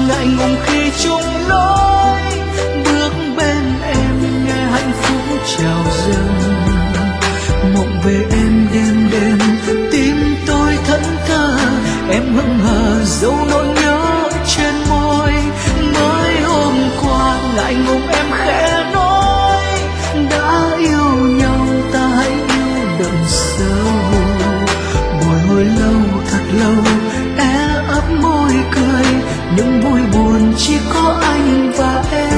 ngại ngùng khi chung lối, bước bên em nghe hạnh phúc trào dâng. Mộng về em đêm đêm tim tôi thẫn thờ, em hững hờ dấu nỗi nhớ trên môi. Mới hôm qua ngại ngùng em khẽ nói, đã yêu nhau ta hãy yêu đậm sâu. Bồi hồi lâu thật lâu ấp môi cười, nhưng vui buồn chỉ có anh và em.